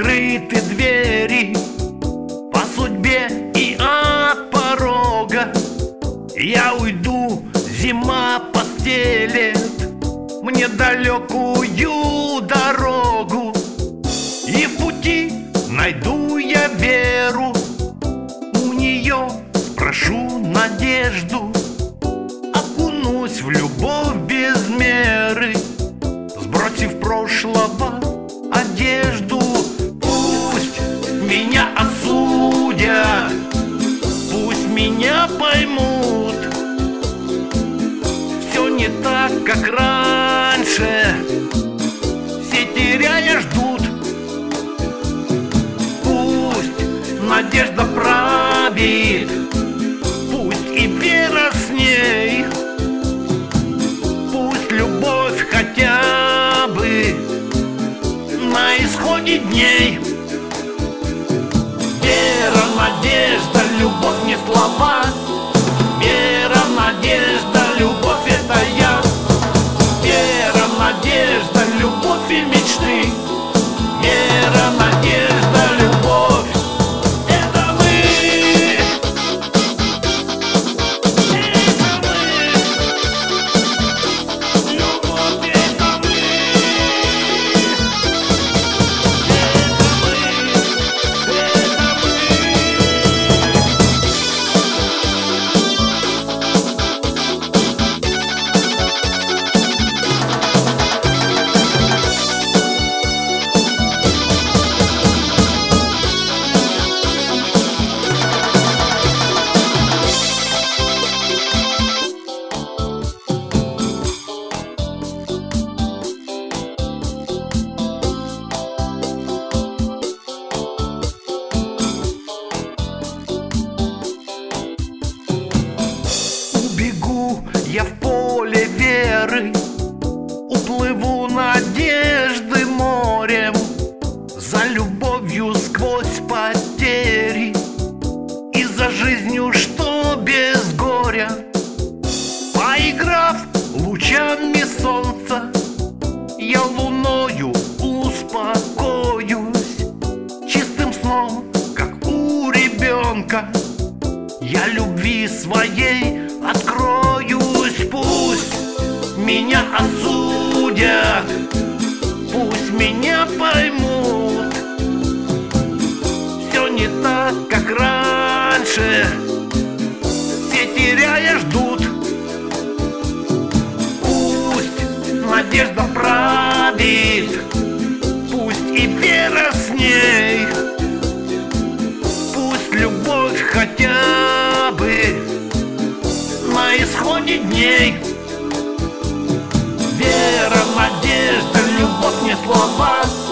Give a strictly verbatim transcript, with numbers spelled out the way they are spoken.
закрыты двери по судьбе и от порога. Я уйду, зима постелет мне далекую дорогу, и в пути найду я веру, у нее спрошу надежду, окунусь в любовь без меры, сбросив прошлого одежду. Пусть меня осудят, пусть меня поймут, все не так, как раньше, все теряя ждут. Пусть надежда правит, пусть и вера с ней, пусть любовь хотя бы на исходе дней. Вера, надежда, любовь не слова. Вера, надежда, любовь — это я. Вера, надежда, любовь и мечты. Вера, надежда, любовь — это мы. Это мы. Любовь — это мы. Я в поле веры уплыву надежды морем, за любовью сквозь потери и за жизнью, что без горя. Поиграв лучами солнца, я луною успокоюсь, чистым сном, как у ребенка, я любви своей откроюсь. Пусть меня осудят, пусть меня поймут, все не так, как раньше, все теряя ждут. Пусть надежда правит, пусть и вера с ней, пусть любовь хотя бы на исходе дней. Вера, надежда, любовь не слова.